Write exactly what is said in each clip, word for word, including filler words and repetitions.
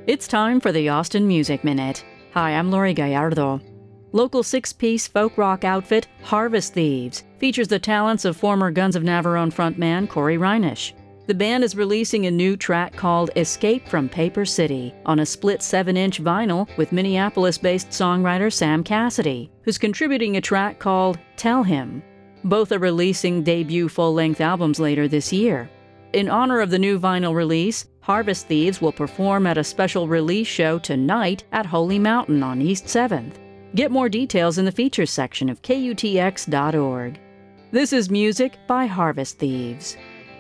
It's time for the Austin Music Minute. Hi, I'm Lori Gallardo. Local six-piece folk rock outfit Harvest Thieves features the talents of former Guns of Navarone frontman Corey Reinisch. The band is releasing a new track called Escape from Paper City on a split seven-inch vinyl with Minneapolis-based songwriter Sam Cassidy, who's contributing a track called Tell Him. Both are releasing debut full-length albums later this year. In honor of the new vinyl release, Harvest Thieves will perform at a special release show tonight at Holy Mountain on East seventh. Get more details in the features section of K U T X dot org. This is music by Harvest Thieves.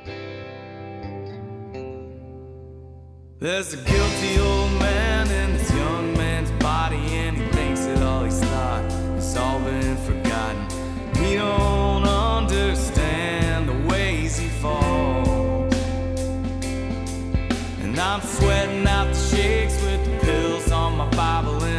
There's a guilty old man in this young man's body, and he thinks that all he's thought has all been forgotten. He don't understand the ways he falls, and I'm sweating out the shakes with the pills on my Bible.